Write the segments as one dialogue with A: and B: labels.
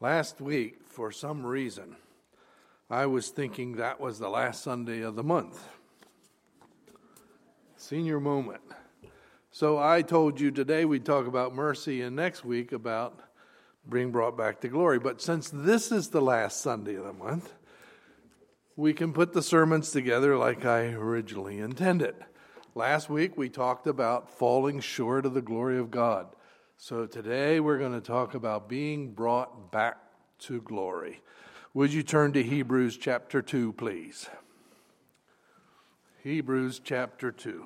A: Last week, for some reason, I was thinking that was the last Sunday of the month. Senior moment. So I told you today we'd talk about mercy and next week about being brought back to glory. But since this is the last Sunday of the month, we can put the sermons together like I originally intended. Last week we talked about falling short of the glory of God. So today we're going to talk about being brought back to glory. Would you turn to Hebrews chapter 2, please? Hebrews chapter 2.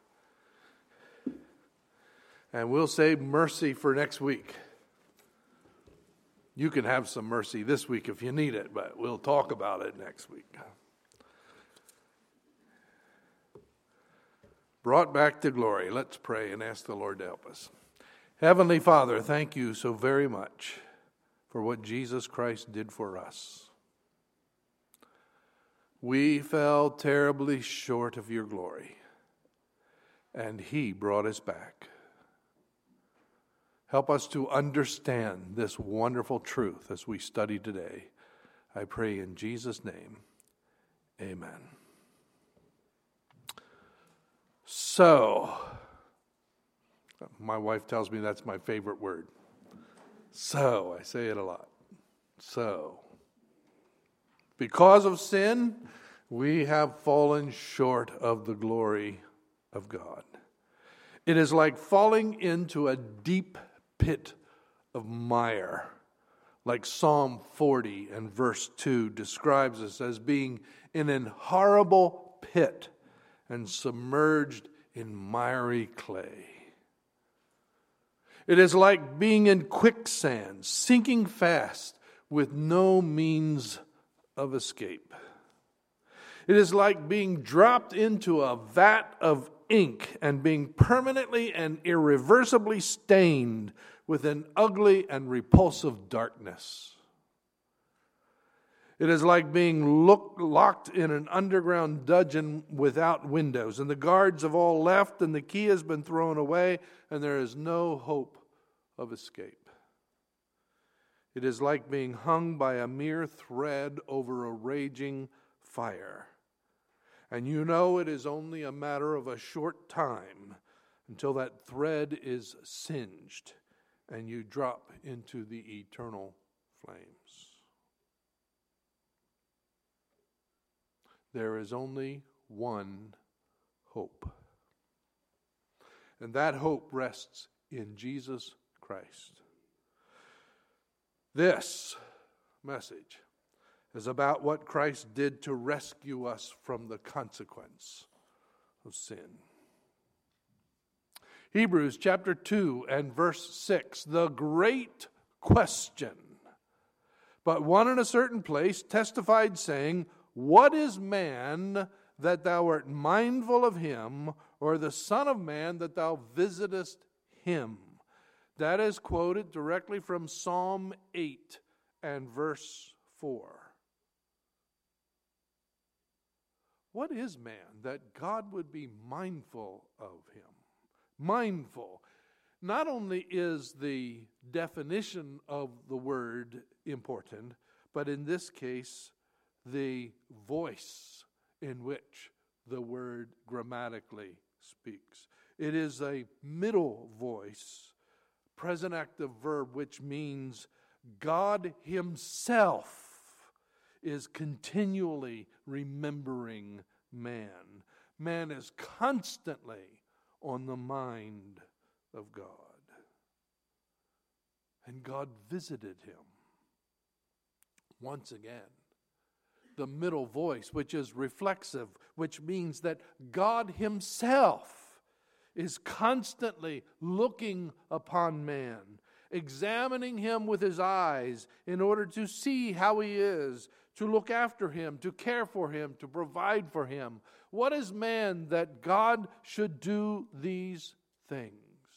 A: And we'll save mercy for next week. You can have some mercy this week if you need it, but we'll talk about it next week. Brought back to glory. Let's pray and ask the Lord to help us. Heavenly Father, thank you so very much for what Jesus Christ did for us. We fell terribly short of your glory, and He brought us back. Help us to understand this wonderful truth as we study today. I pray in Jesus' name, amen. So, my wife tells me that's my favorite word. So, I say it a lot. So, because of sin, we have fallen short of the glory of God. It is like falling into a deep pit of mire, like Psalm 40 and verse 2 describes us as being in an horrible pit and submerged in miry clay. It is like being in quicksand, sinking fast with no means of escape. It is like being dropped into a vat of ink and being permanently and irreversibly stained with an ugly and repulsive darkness. It is like being locked in an underground dungeon without windows, and the guards have all left, and the key has been thrown away, and there is no hope of escape. It is like being hung by a mere thread over a raging fire. And you know it is only a matter of a short time until that thread is singed and you drop into the eternal flames. There is only one hope. And that hope rests in Jesus Christ. This message is about what Christ did to rescue us from the consequence of sin. Hebrews chapter 2 and verse 6, the great question. But one in a certain place testified, saying, what is man that thou art mindful of him, or the Son of Man that thou visitest him? That is quoted directly from Psalm 8 and verse 4. What is man that God would be mindful of him? Mindful. Not only is the definition of the word important, but in this case, the voice in which the word grammatically speaks. It is a middle voice, present active verb, which means God Himself is continually remembering man. Man is constantly on the mind of God. And God visited him. Once again, the middle voice, which is reflexive, which means that God Himself is constantly looking upon man, examining him with His eyes in order to see how he is, to look after him, to care for him, to provide for him. What is man that God should do these things?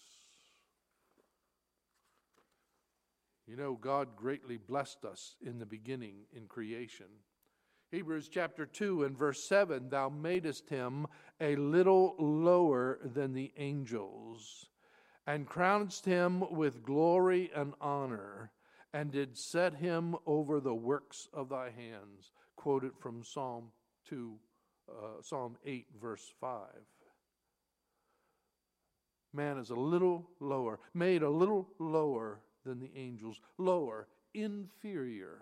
A: You know, God greatly blessed us in the beginning in creation. Hebrews chapter 2 and verse 7, thou madest him a little lower than the angels, and crownedst him with glory and honor, and did set him over the works of thy hands. Quoted from Psalm 8, verse 5. Man is a little lower, made a little lower than the angels, lower, inferior.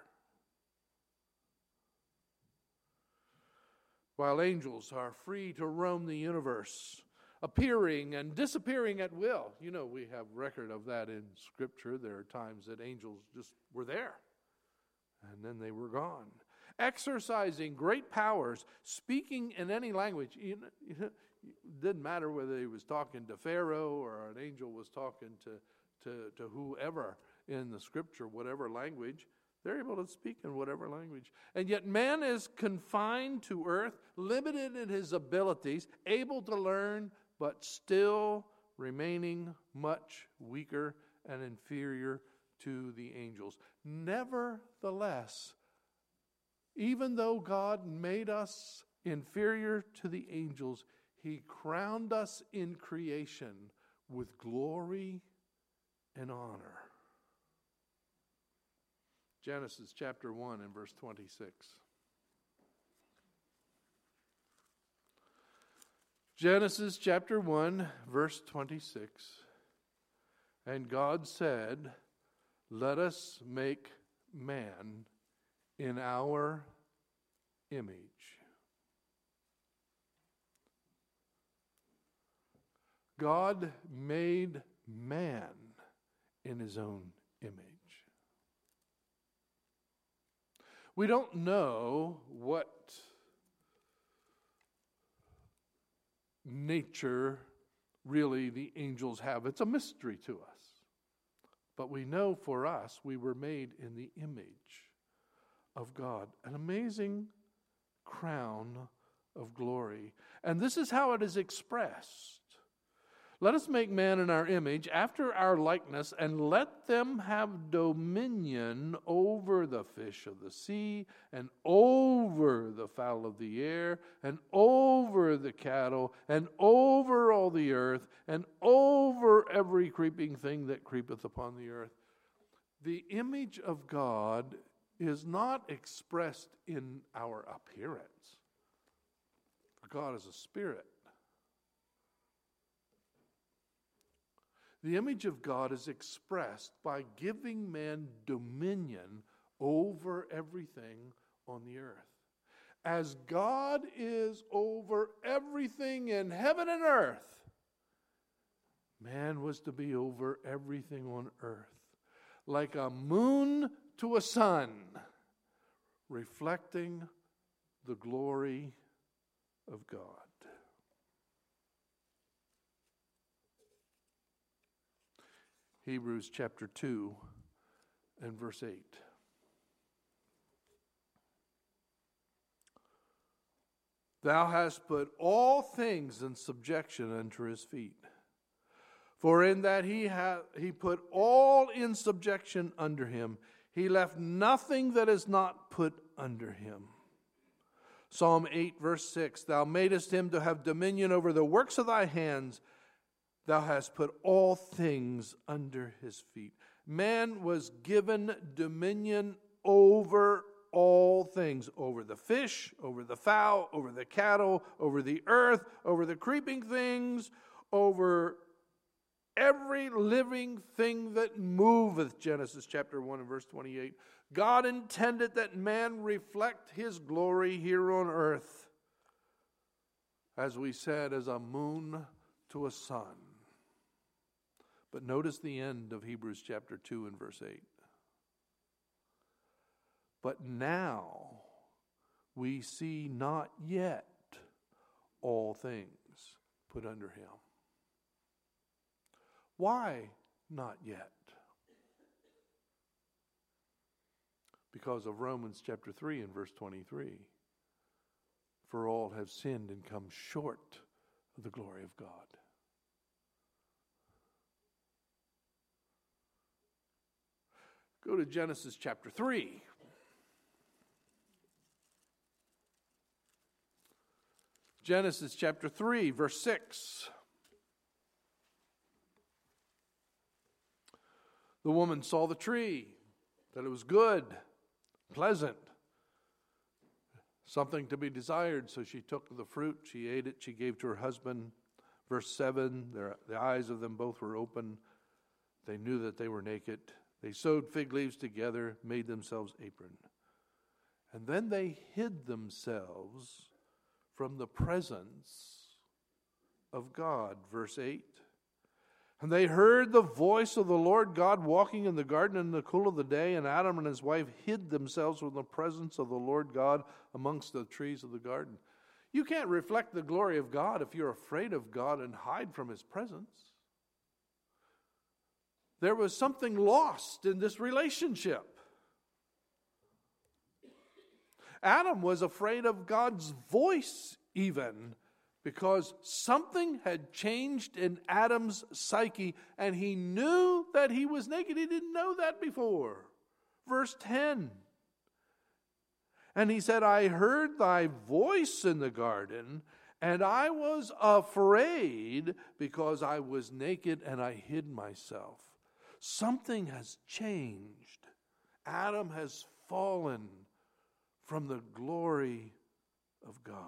A: While angels are free to roam the universe, appearing and disappearing at will. You know, we have record of that in Scripture. There are times that angels just were there, and then they were gone. Exercising great powers, speaking in any language. It didn't matter whether he was talking to Pharaoh or an angel was talking to whoever in the Scripture, whatever language. They're able to speak in whatever language. And yet man is confined to earth, limited in his abilities, able to learn, but still remaining much weaker and inferior to the angels. Nevertheless, even though God made us inferior to the angels, He crowned us in creation with glory and honor. Genesis chapter 1 and verse 26. Genesis chapter 1, verse 26. And God said, let us make man in our image. God made man in His own image. We don't know what nature really the angels have. It's a mystery to us. But we know for us, we were made in the image of God. An amazing crown of glory. And this is how it is expressed. Let us make man in our image, after our likeness, and let them have dominion over the fish of the sea, and over the fowl of the air, and over the cattle, and over all the earth, and over every creeping thing that creepeth upon the earth. The image of God is not expressed in our appearance. God is a spirit. The image of God is expressed by giving man dominion over everything on the earth. As God is over everything in heaven and earth, man was to be over everything on earth. Like a moon to a sun, reflecting the glory of God. Hebrews chapter 2 and verse 8. Thou hast put all things in subjection unto His feet. For in that he put all in subjection under Him, He left nothing that is not put under Him. Psalm 8 verse 6. Thou madest Him to have dominion over the works of thy hands. Thou hast put all things under His feet. Man was given dominion over all things. Over the fish, over the fowl, over the cattle, over the earth, over the creeping things, over every living thing that moveth. Genesis chapter 1 and verse 28. God intended that man reflect His glory here on earth. As we said, as a moon to a sun. But notice the end of Hebrews chapter 2 and verse 8. But now we see not yet all things put under Him. Why not yet? Because of Romans chapter 3 and verse 23. For all have sinned and come short of the glory of God. Go to Genesis chapter 3. Genesis chapter 3, verse 6. The woman saw the tree that it was good, pleasant, something to be desired. So she took the fruit, she ate it, she gave to her husband. Verse 7, the eyes of them both were open. They knew that they were naked. They sewed fig leaves together, made themselves aprons. And then they hid themselves from the presence of God. Verse 8. And they heard the voice of the Lord God walking in the garden in the cool of the day, and Adam and his wife hid themselves from the presence of the Lord God amongst the trees of the garden. You can't reflect the glory of God if you're afraid of God and hide from His presence. There was something lost in this relationship. Adam was afraid of God's voice even, because something had changed in Adam's psyche, and he knew that he was naked. He didn't know that before. Verse 10. And he said, I heard thy voice in the garden, and I was afraid because I was naked and I hid myself. Something has changed. Adam has fallen from the glory of God.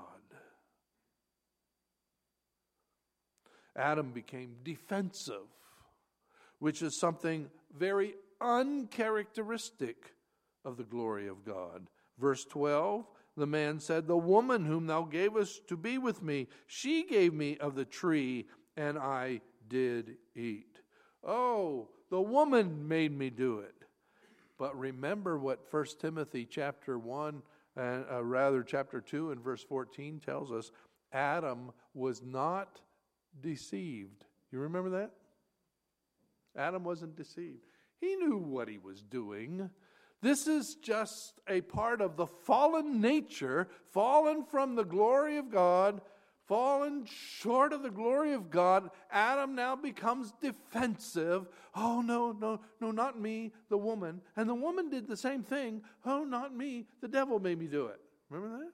A: Adam became defensive, which is something very uncharacteristic of the glory of God. Verse 12, the man said, the woman whom thou gavest to be with me, she gave me of the tree, and I did eat. Oh, the woman made me do it. But remember what 1 Timothy chapter 1, chapter 2 and verse 14 tells us. Adam was not deceived. You remember that? Adam wasn't deceived. He knew what he was doing. This is just a part of the fallen nature, fallen from the glory of God, fallen short of the glory of God. Adam now becomes defensive. Oh, no, not me, the woman. And the woman did the same thing. Oh, not me, the devil made me do it. Remember that?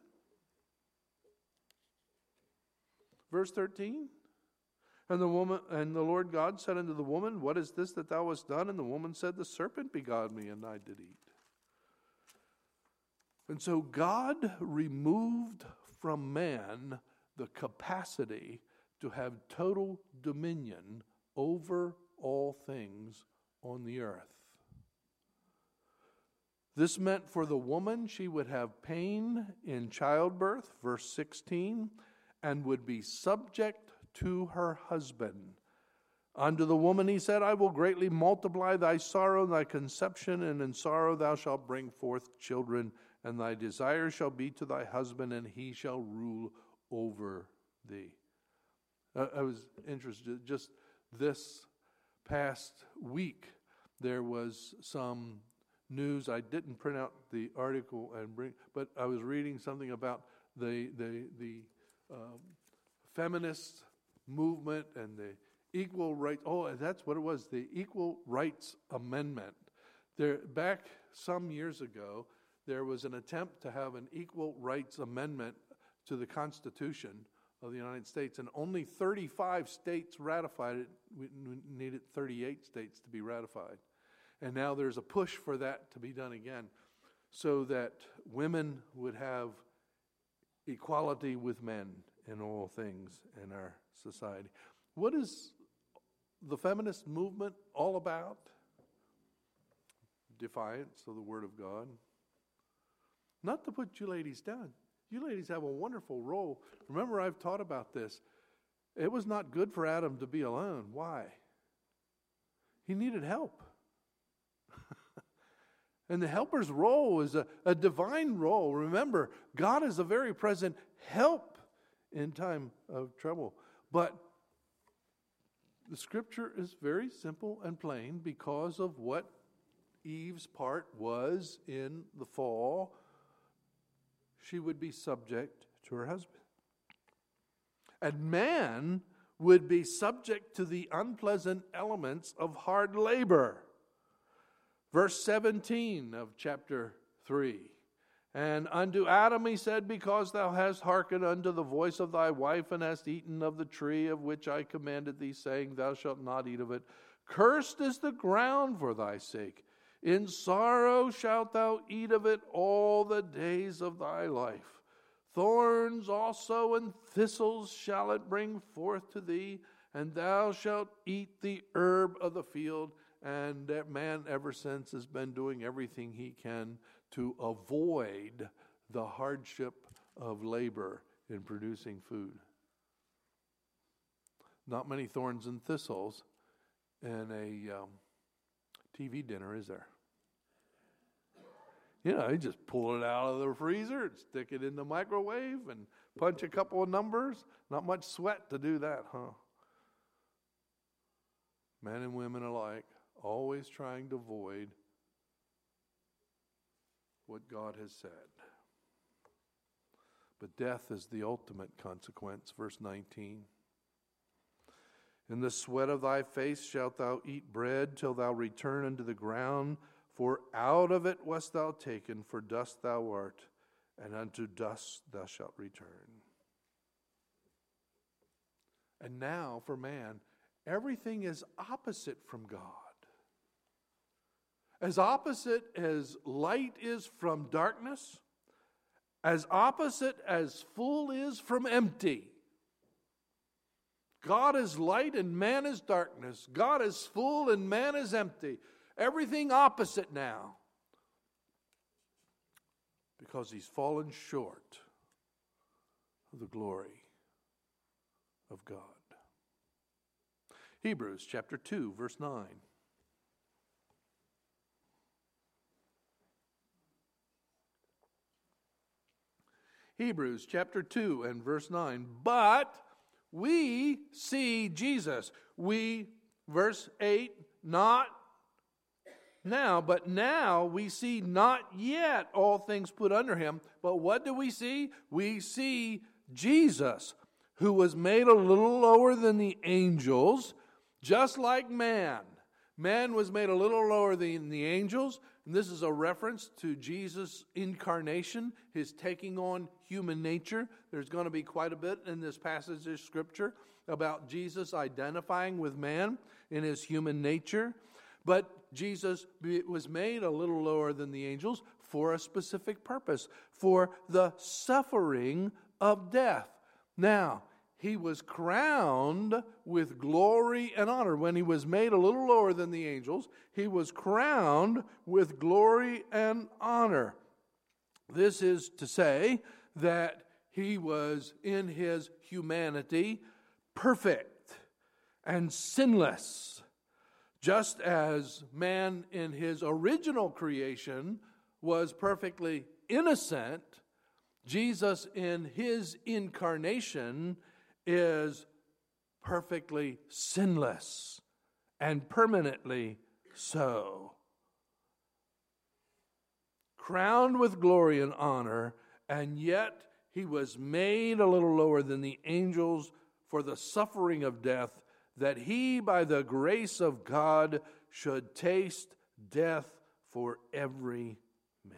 A: Verse 13. And the Lord God said unto the woman, what is this that thou hast done? And the woman said, the serpent beguiled me, and I did eat. And so God removed from man the capacity to have total dominion over all things on the earth. This meant for the woman, she would have pain in childbirth, verse 16, and would be subject to her husband. Unto the woman he said, I will greatly multiply thy sorrow and thy conception, and in sorrow thou shalt bring forth children, and thy desire shall be to thy husband, and he shall rule over thee. I was interested, just this past week, there was some news. I didn't print out the article but I was reading something about the feminist movement and the equal rights. Oh, that's what it was, the Equal Rights Amendment. Back some years ago, there was an attempt to have an Equal Rights Amendment to the Constitution of the United States, and only 35 states ratified it. We needed 38 states to be ratified. And now there's a push for that to be done again, so that women would have equality with men in all things in our society. What is the feminist movement all about? Defiance of the Word of God. Not to put you ladies down. You ladies have a wonderful role. Remember, I've taught about this. It was not good for Adam to be alone. Why? He needed help. And the helper's role is a divine role. Remember, God is a very present help in time of trouble. But the scripture is very simple and plain because of what Eve's part was in the fall. She would be subject to her husband. And man would be subject to the unpleasant elements of hard labor. Verse 17 of chapter 3. And unto Adam he said, because thou hast hearkened unto the voice of thy wife, and hast eaten of the tree of which I commanded thee, saying, thou shalt not eat of it. Cursed is the ground for thy sake. In sorrow shalt thou eat of it all the days of thy life. Thorns also and thistles shall it bring forth to thee, and thou shalt eat the herb of the field. And that man ever since has been doing everything he can to avoid the hardship of labor in producing food. Not many thorns and thistles in a TV dinner, is there? You know, you just pull it out of the freezer and stick it in the microwave and punch a couple of numbers. Not much sweat to do that, huh? Men and women alike, always trying to avoid what God has said. But death is the ultimate consequence. Verse 19. In the sweat of thy face shalt thou eat bread till thou return unto the ground, for out of it wast thou taken, for dust thou art, and unto dust thou shalt return. And now for man, everything is opposite from God. As opposite as light is from darkness, as opposite as full is from empty. God is light and man is darkness. God is full and man is empty. Everything opposite now. Because he's fallen short of the glory of God. Hebrews chapter 2, verse 9. Hebrews chapter 2 and verse 9. But we see Jesus. We, verse 8, not now, but now we see not yet all things put under him. But what do we see? We see Jesus, who was made a little lower than the angels, just like man. Man was made a little lower than the angels. And this is a reference to Jesus' incarnation, his taking on human nature. There's going to be quite a bit in this passage of Scripture about Jesus identifying with man in his human nature. But Jesus was made a little lower than the angels for a specific purpose, for the suffering of death. Now, he was crowned with glory and honor. When he was made a little lower than the angels, he was crowned with glory and honor. This is to say that he was in his humanity perfect and sinless. Just as man in his original creation was perfectly innocent, Jesus in his incarnation is perfectly sinless and permanently so. Crowned with glory and honor, and yet he was made a little lower than the angels for the suffering of death, that he, by the grace of God, should taste death for every man.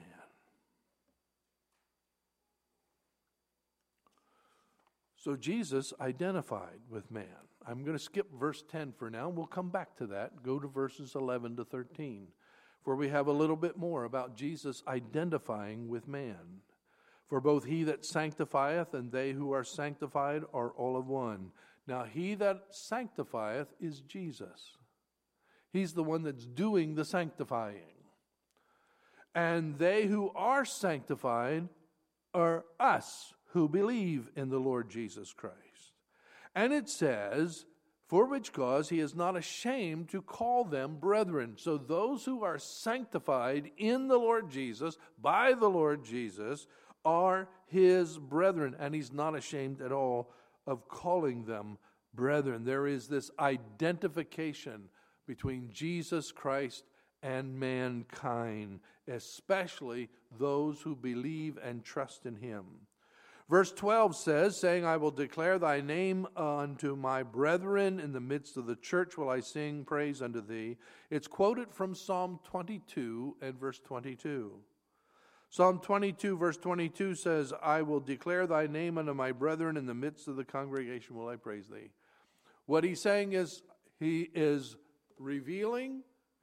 A: So Jesus identified with man. I'm going to skip verse 10 for now. We'll come back to that. Go to verses 11 to 13, where we have a little bit more about Jesus identifying with man. For both he that sanctifieth and they who are sanctified are all of one. Now he that sanctifieth is Jesus. He's the one that's doing the sanctifying. And they who are sanctified are us who believe in the Lord Jesus Christ. And it says, for which cause he is not ashamed to call them brethren. So those who are sanctified in the Lord Jesus, by the Lord Jesus, are his brethren. And he's not ashamed at all of calling them brethren. There is this identification between Jesus Christ and mankind, especially those who believe and trust in him. Verse 12 says, saying, I will declare thy name unto my brethren. In the midst of the church will I sing praise unto thee. It's quoted from Psalm 22 and verse 22. Psalm 22 verse 22 says, I will declare thy name unto my brethren. In the midst of the congregation will I praise thee. What he's saying is, he is revealing,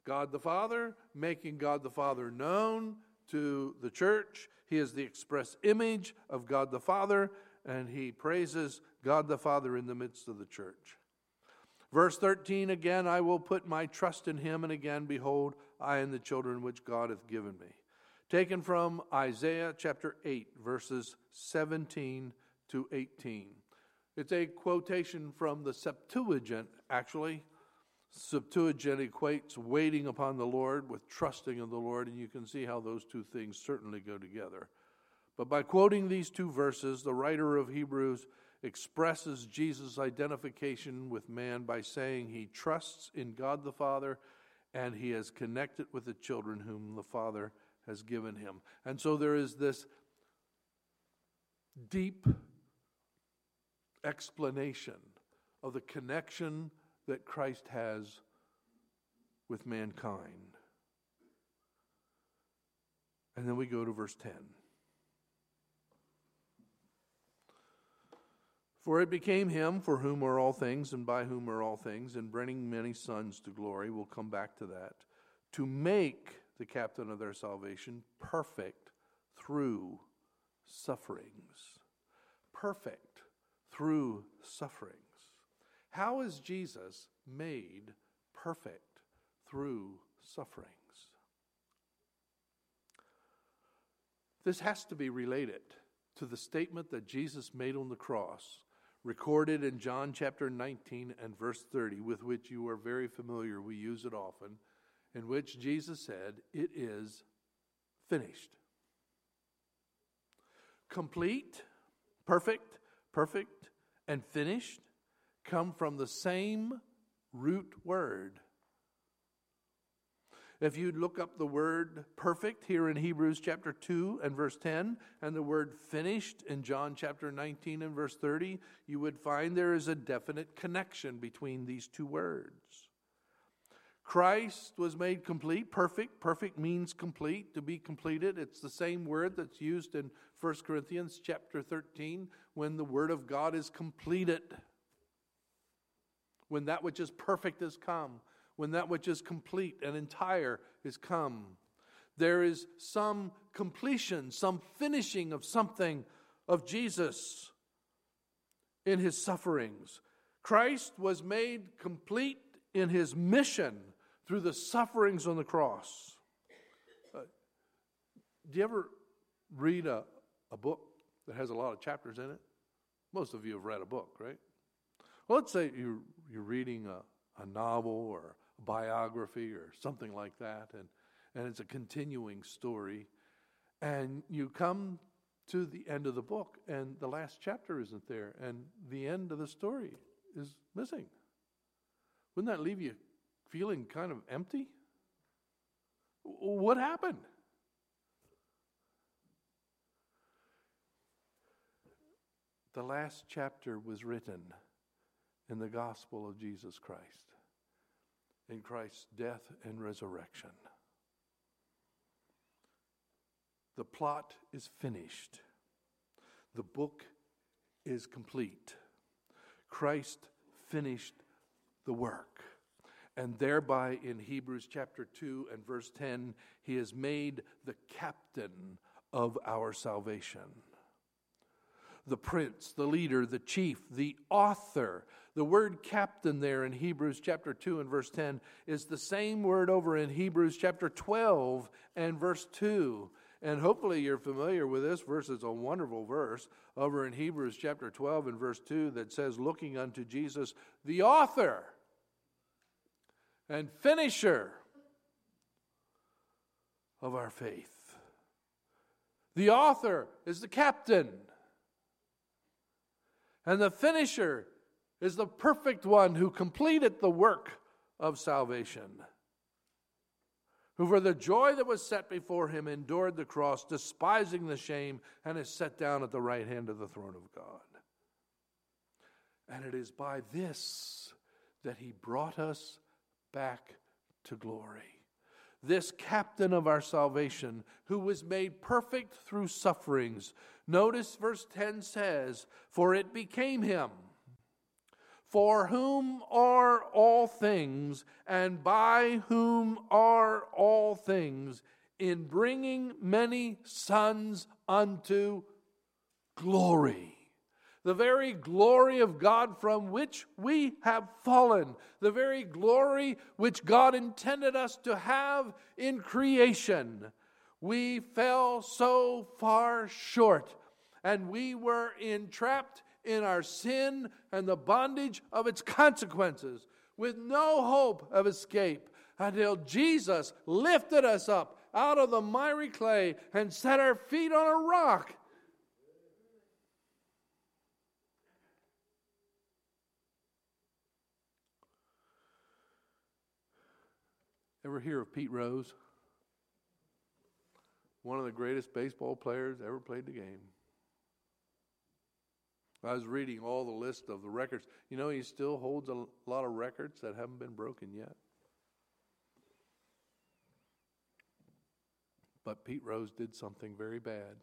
A: God the Father, making God the Father known to the church. He is the express image of God the Father, and he praises God the Father in the midst of the church. Verse 13, again, I will put my trust in him, and again, behold, I and the children which God hath given me. Taken from Isaiah chapter 8, verses 17 to 18. It's a quotation from the Septuagint, actually. Septuagint equates waiting upon the Lord with trusting in the Lord, and you can see how those two things certainly go together. But by quoting these two verses, the writer of Hebrews expresses Jesus' identification with man by saying he trusts in God the Father, and he is connected with the children whom the Father has given him. And so there is this deep explanation of the connection that Christ has with mankind. And then we go to verse 10. For it became him for whom are all things and by whom are all things, and bringing many sons to glory, we'll come back to that, to make the captain of their salvation perfect through sufferings. Perfect through sufferings. How is Jesus made perfect through sufferings? This has to be related to the statement that Jesus made on the cross, recorded in John chapter 19 and verse 30, with which you are very familiar. We use it often, in which Jesus said, "It is finished." Complete, perfect, and finished come from the same root word. If you look up the word perfect here in Hebrews chapter 2 and verse 10, and the word finished in John chapter 19 and verse 30, you would find there is a definite connection between these two words. Christ was made complete, perfect. Perfect means complete, to be completed. It's the same word that's used in 1 Corinthians chapter 13 when the word of God is completed. When that which is perfect has come. When that which is complete and entire is come. There is some completion, some finishing of something of Jesus in his sufferings. Christ was made complete in his mission through the sufferings on the cross. Do you ever read a book that has a lot of chapters in it? Most of you have read a book, right? Well, let's say you're reading a novel or a biography or something like that, and it's a continuing story, and you come to the end of the book, and the last chapter isn't there, and the end of the story is missing. Wouldn't that leave you feeling kind of empty? What happened? The last chapter was written in the gospel of Jesus Christ, in Christ's death and resurrection. The plot is finished. The book is complete. Christ finished the work. And thereby in Hebrews chapter 2 and verse 10, he is made the captain of our salvation. The prince, the leader, the chief, the author. The word captain there in Hebrews chapter 2 and verse 10 is the same word over in Hebrews chapter 12 and verse 2. And hopefully you're familiar with this verse. It's a wonderful verse over in Hebrews chapter 12 and verse 2 that says, looking unto Jesus, the author and finisher of our faith. The author is the captain. And the finisher is the perfect one who completed the work of salvation, who for the joy that was set before him endured the cross, despising the shame, and is set down at the right hand of the throne of God. And it is by this that he brought us back to glory. This captain of our salvation, who was made perfect through sufferings. Notice verse 10 says, for it became him, for whom are all things, and by whom are all things, in bringing many sons unto glory. The very glory of God from which we have fallen. The very glory which God intended us to have in creation. We fell so far short, and we were entrapped in our sin and the bondage of its consequences, with no hope of escape, until Jesus lifted us up out of the miry clay and set our feet on a rock. Ever hear of Pete Rose? One of the greatest baseball players ever played the game. I was reading all the list of the records. You know, he still holds a lot of records that haven't been broken yet. But Pete Rose did something very bad.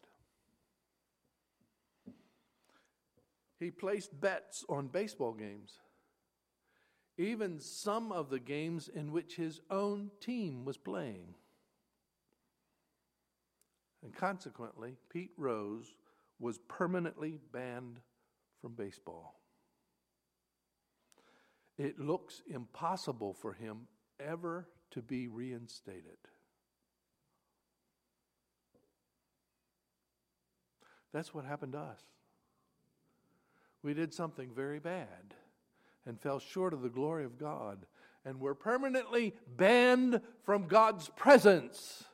A: He placed bets on baseball games. Even some of the games in which his own team was playing. And consequently, Pete Rose was permanently banned from baseball. It looks impossible for him ever to be reinstated. That's what happened to us. We did something very bad and fell short of the glory of God, and were permanently banned from God's presence.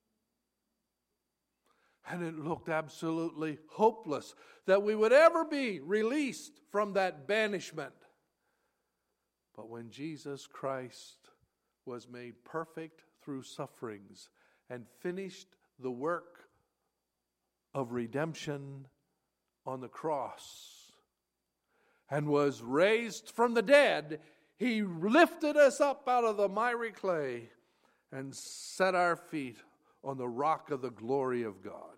A: And it looked absolutely hopeless that we would ever be released from that banishment. But when Jesus Christ was made perfect through sufferings and finished the work of redemption on the cross, and was raised from the dead, He lifted us up out of the miry clay and set our feet on the rock of the glory of God.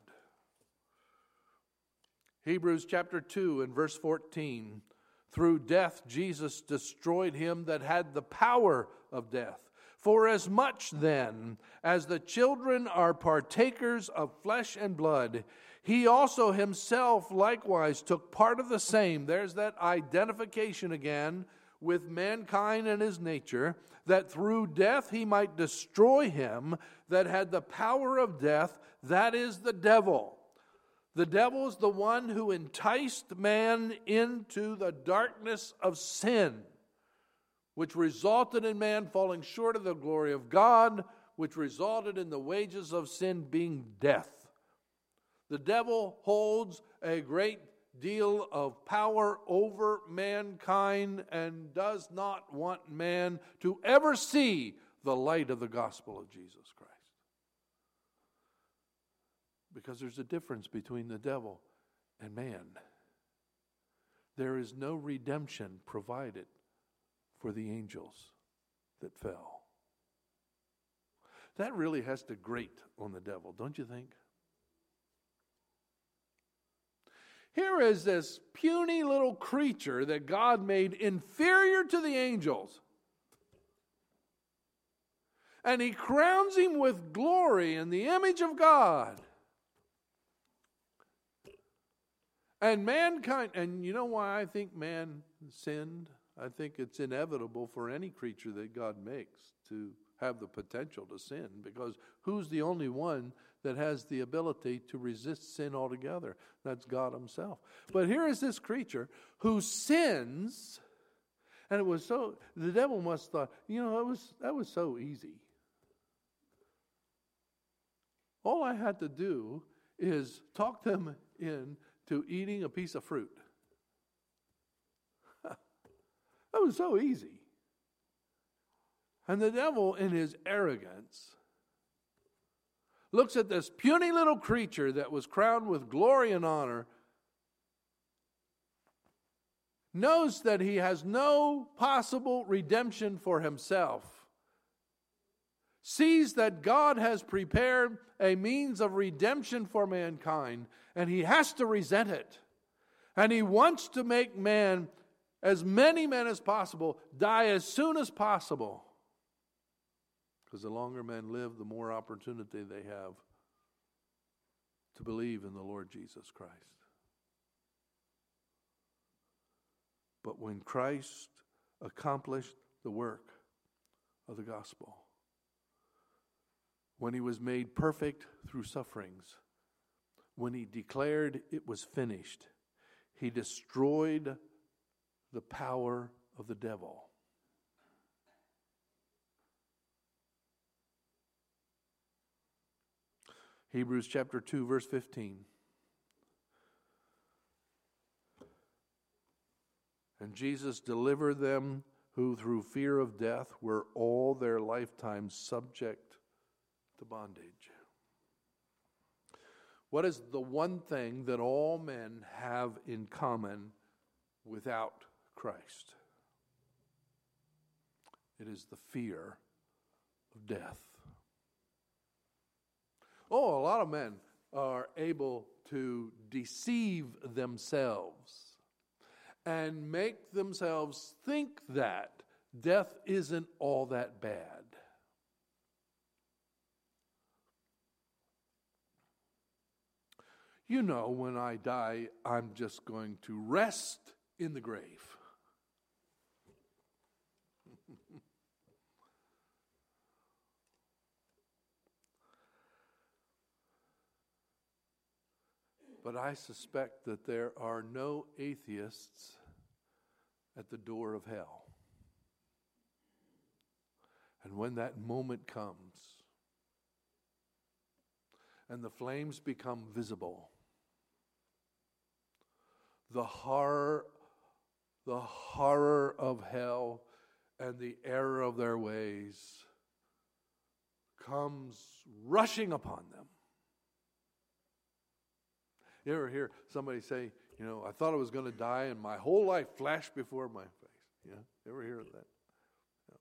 A: Hebrews chapter 2 and verse 14. Through death Jesus destroyed him that had the power of death. For as much then as the children are partakers of flesh and blood, He also Himself likewise took part of the same. There's that identification again with mankind and his nature, that through death He might destroy him that had the power of death, that is the devil. The devil is the one who enticed man into the darkness of sin, which resulted in man falling short of the glory of God, which resulted in the wages of sin being death. The devil holds a great deal of power over mankind and does not want man to ever see the light of the gospel of Jesus Christ. Because there's a difference between the devil and man. There is no redemption provided for the angels that fell. That really has to grate on the devil, don't you think? Here is this puny little creature that God made inferior to the angels. And He crowns him with glory in the image of God. And mankind, and you know why I think man sinned? I think it's inevitable for any creature that God makes to have the potential to sin, because who's the only one that has the ability to resist sin altogether? That's God Himself. But here is this creature who sins, and it was so, the devil must have thought, that was so easy. All I had to do is talk them into eating a piece of fruit. That was so easy. And the devil, in his arrogance, looks at this puny little creature that was crowned with glory and honor, knows that he has no possible redemption for himself, sees that God has prepared a means of redemption for mankind, and he has to resent it. And he wants to make man as many men as possible die as soon as possible. Because the longer men live, the more opportunity they have to believe in the Lord Jesus Christ. But when Christ accomplished the work of the gospel, when he was made perfect through sufferings, when he declared it was finished, he destroyed the power of the devil. Hebrews chapter 2, verse 15. And Jesus delivered them who through fear of death were all their lifetime subject to bondage. What is the one thing that all men have in common without Christ? It is the fear of death. Oh, a lot of men are able to deceive themselves and make themselves think that death isn't all that bad. You know, when I die, I'm just going to rest in the grave. But I suspect that there are no atheists at the door of hell. And when that moment comes and the flames become visible, the horror of hell and the error of their ways comes rushing upon them. You ever hear somebody say, you know, I thought I was going to die and my whole life flashed before my face? Yeah, you ever hear of that? Yeah.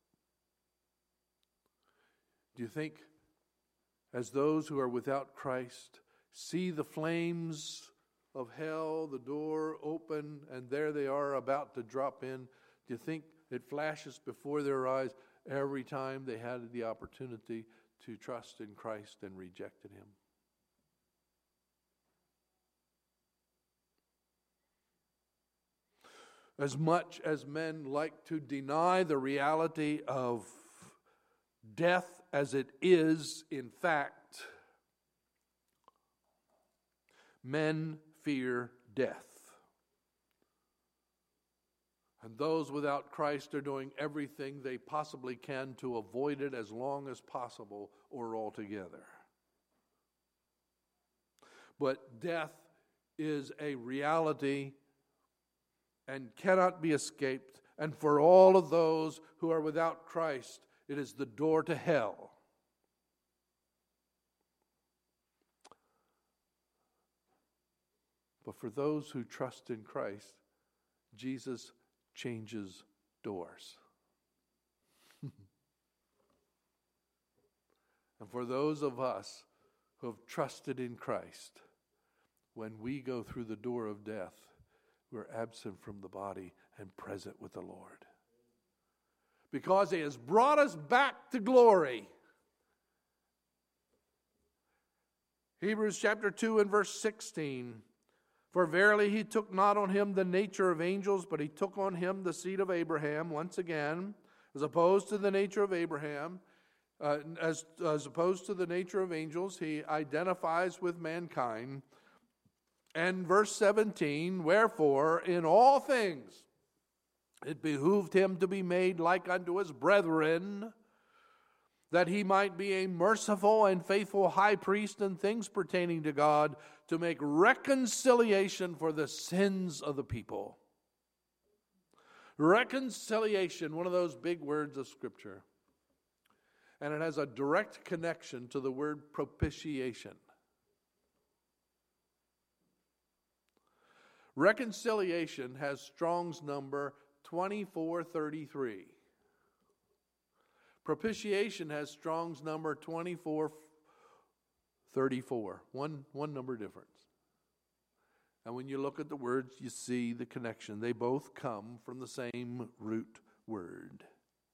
A: Do you think, as those who are without Christ see the flames of hell, the door open, and there they are about to drop in, do you think it flashes before their eyes every time they had the opportunity to trust in Christ and rejected Him? As much as men like to deny the reality of death as it is, in fact, men fear death. And those without Christ are doing everything they possibly can to avoid it as long as possible or altogether. But death is a reality and cannot be escaped. And for all of those who are without Christ, it is the door to hell. But for those who trust in Christ, Jesus changes doors. And for those of us who have trusted in Christ, when we go through the door of death, we're absent from the body and present with the Lord. Because He has brought us back to glory. Hebrews chapter 2 and verse 16. For verily He took not on Him the nature of angels, but He took on Him the seed of Abraham. Once again, as opposed to the nature of Abraham, as opposed to the nature of angels, He identifies with mankind. And verse 17, wherefore in all things it behooved Him to be made like unto His brethren, that He might be a merciful and faithful high priest in things pertaining to God, to make reconciliation for the sins of the people. Reconciliation, one of those big words of Scripture. And it has a direct connection to the word propitiation. Reconciliation has Strong's number 2433. Propitiation has Strong's number 2434. One number difference. And when you look at the words, you see the connection. They both come from the same root word.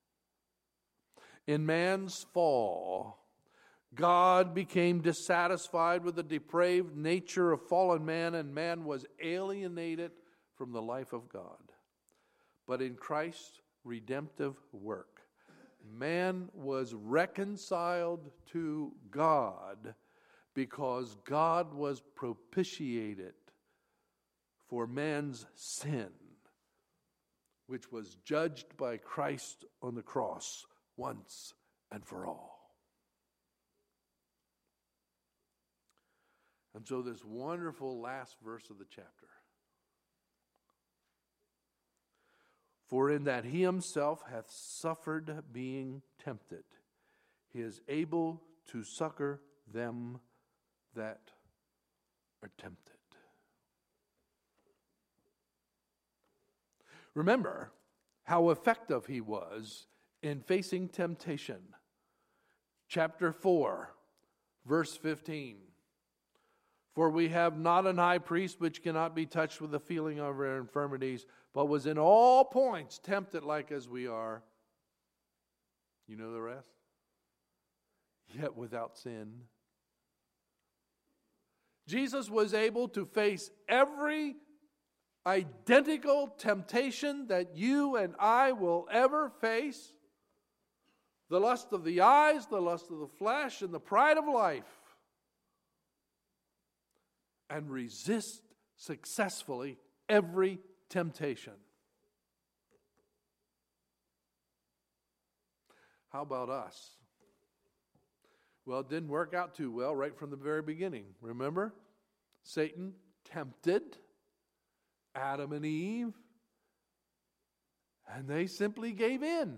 A: In man's fall, God became dissatisfied with the depraved nature of fallen man, and man was alienated from the life of God. But in Christ's redemptive work, man was reconciled to God because God was propitiated for man's sin, which was judged by Christ on the cross once and for all. And so this wonderful last verse of the chapter. For in that he himself hath suffered being tempted, he is able to succor them that are tempted. Remember how effective he was in facing temptation. Chapter 4, verse 15. For we have not an high priest which cannot be touched with the feeling of our infirmities, but was in all points tempted like as we are. You know the rest? Yet without sin. Jesus was able to face every identical temptation that you and I will ever face. The lust of the eyes, the lust of the flesh, and the pride of life. And resist successfully every temptation. How about us? Well, it didn't work out too well right from the very beginning. Remember? Satan tempted Adam and Eve, and they simply gave in.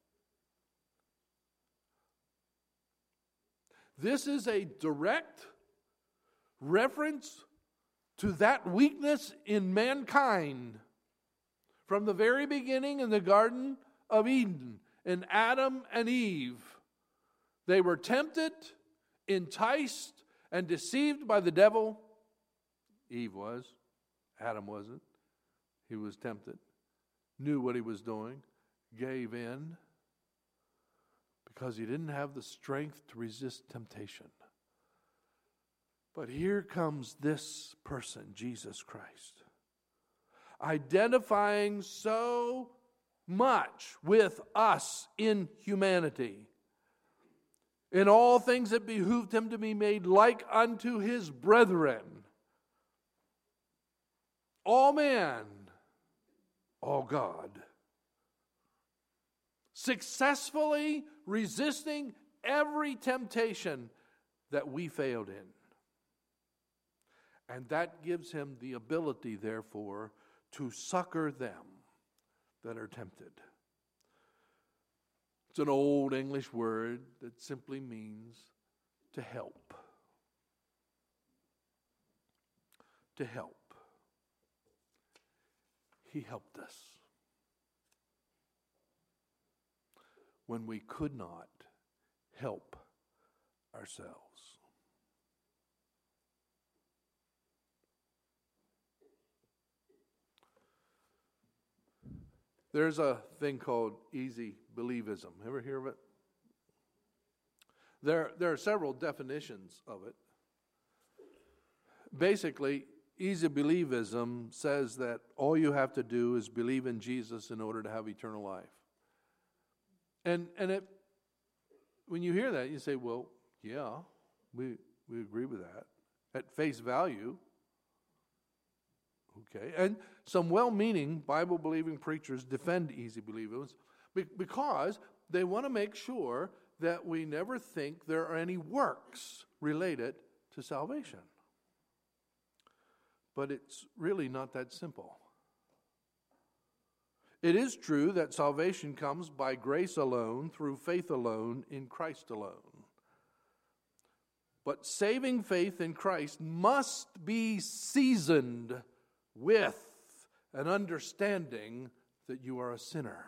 A: This is a direct reference to that weakness in mankind from the very beginning in the Garden of Eden, in Adam and Eve. They were tempted, enticed, and deceived by the devil. Eve was. Adam wasn't. He was tempted, knew what he was doing, gave in because he didn't have the strength to resist temptation. But here comes this person, Jesus Christ, identifying so much with us in humanity. In all things it behooved him to be made like unto his brethren. All man, all God. Successfully resisting every temptation that we failed in. And that gives him the ability, therefore, to succor them that are tempted. It's an old English word that simply means to help. To help. He helped us when we could not help ourselves. There's a thing called easy believism. Ever hear of it? There are several definitions of it. Basically, easy believism says that all you have to do is believe in Jesus in order to have eternal life. And when you hear that, you say, well, yeah, we agree with that. At face value. Okay, and some well-meaning Bible-believing preachers defend easy believers because they want to make sure that we never think there are any works related to salvation. But it's really not that simple. It is true that salvation comes by grace alone, through faith alone, in Christ alone. But saving faith in Christ must be seasoned with an understanding that you are a sinner.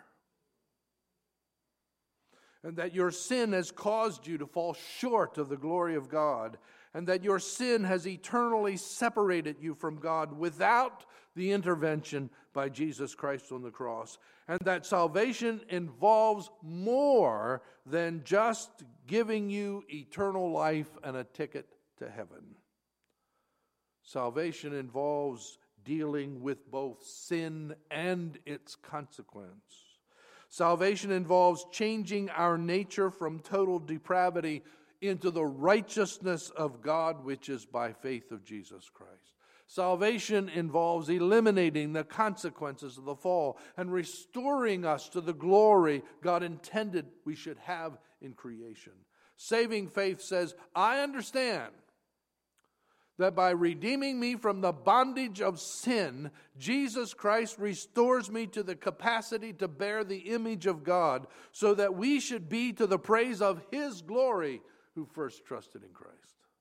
A: And that your sin has caused you to fall short of the glory of God. and that your sin has eternally separated you from God without the intervention by Jesus Christ on the cross, and that salvation involves more than just giving you eternal life and a ticket to heaven. Salvation involves dealing with both sin and its consequence. Salvation involves changing our nature from total depravity into the righteousness of God, which is by faith of Jesus Christ. Salvation involves eliminating the consequences of the fall and restoring us to the glory God intended we should have in creation. Saving faith says, I understand that by redeeming me from the bondage of sin, Jesus Christ restores me to the capacity to bear the image of God, so that we should be to the praise of His glory who first trusted in Christ.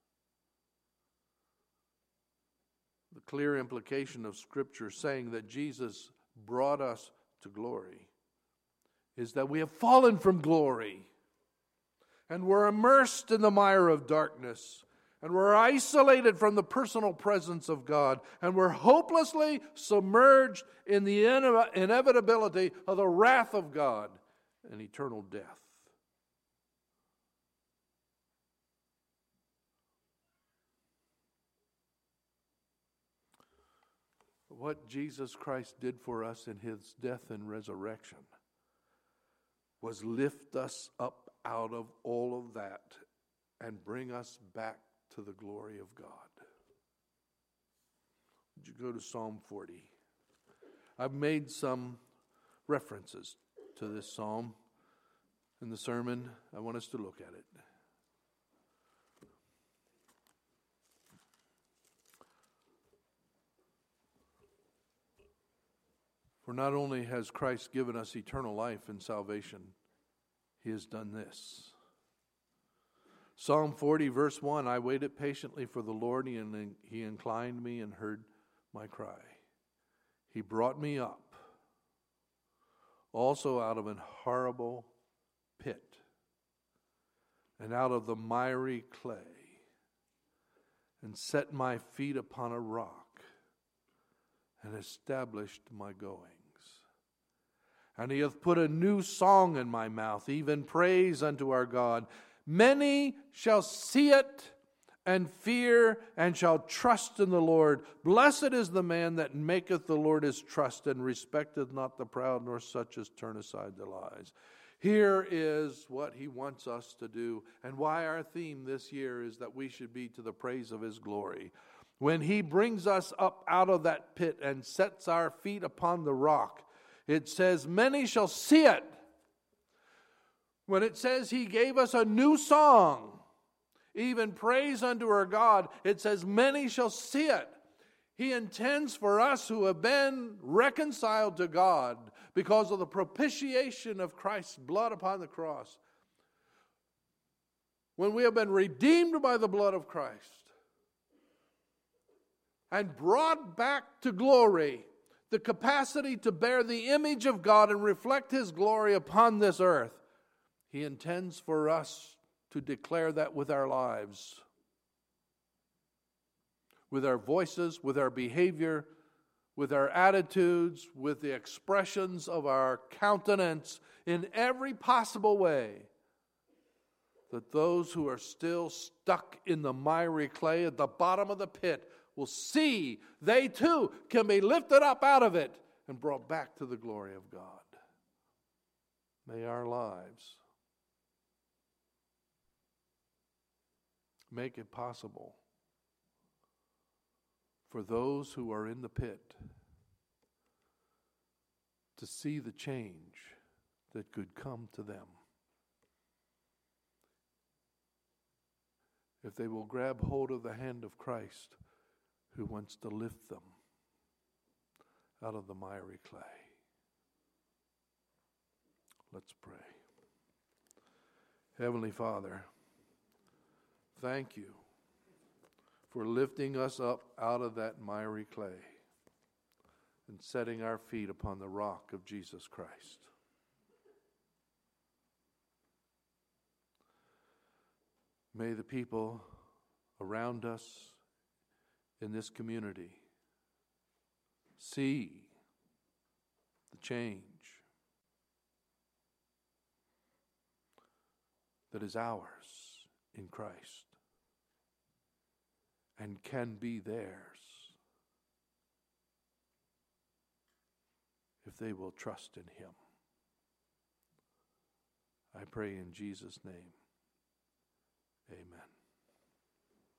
A: The clear implication of Scripture saying that Jesus brought us to glory is that we have fallen from glory and we're immersed in the mire of darkness, and we're isolated from the personal presence of God, and we're hopelessly submerged in the inevitability of the wrath of God and eternal death. What Jesus Christ did for us in His death and resurrection was lift us up out of all of that and bring us back to the glory of God. Would you go to Psalm 40? I've made some references to this psalm in the sermon. I want us to look at it. For not only has Christ given us eternal life and salvation, He has done this. Psalm 40, verse 1, I waited patiently for the Lord, and He inclined me and heard my cry. He brought me up, also out of an horrible pit, and out of the miry clay, and set my feet upon a rock, and established my goings. And He hath put a new song in my mouth, even praise unto our God. Many shall see it and fear, and shall trust in the Lord. Blessed is the man that maketh the Lord his trust, and respecteth not the proud, nor such as turn aside the lies. Here is what He wants us to do, and why our theme this year is that we should be to the praise of His glory. When He brings us up out of that pit and sets our feet upon the rock, it says, many shall see it. When it says He gave us a new song, even praise unto our God, it says many shall see it. He intends for us who have been reconciled to God because of the propitiation of Christ's blood upon the cross. When we have been redeemed by the blood of Christ and brought back to glory, the capacity to bear the image of God and reflect His glory upon this earth, He intends for us to declare that with our lives, with our voices, with our behavior, with our attitudes, with the expressions of our countenance, in every possible way, that those who are still stuck in the miry clay at the bottom of the pit will see they too can be lifted up out of it and brought back to the glory of God. May our lives make it possible for those who are in the pit to see the change that could come to them if they will grab hold of the hand of Christ, who wants to lift them out of the miry clay. Let's pray. Heavenly Father, thank You for lifting us up out of that miry clay and setting our feet upon the rock of Jesus Christ. May the people around us in this community see the change that is ours in Christ and can be theirs if they will trust in Him. I pray in Jesus' name. Amen.